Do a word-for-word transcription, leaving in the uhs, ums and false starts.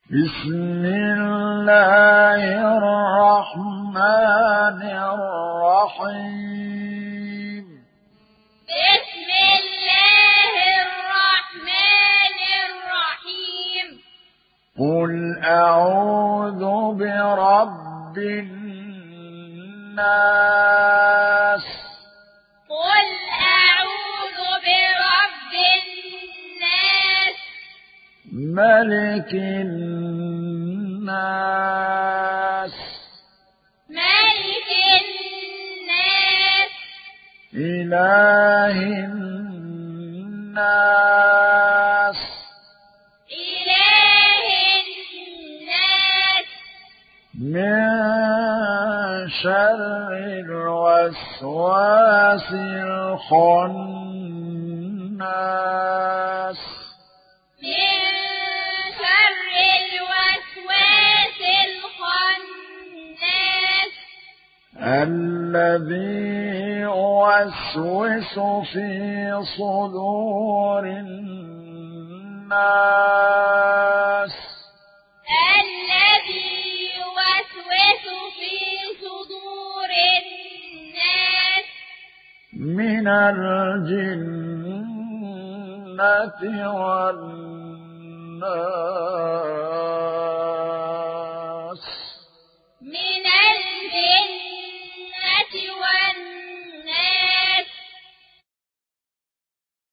بسم الله الرحمن الرحيم بسم الله الرحمن الرحيم قل أعوذ برب الناس قل أعوذ برب الناس ملك الناس ملك الناس إله الناس إله الناس من شر الوسواس الخناس من شر الوسواس الخناس الذي يوسوس في صدور الناس الذي يوسوس في صدور الناس من الجنة والناس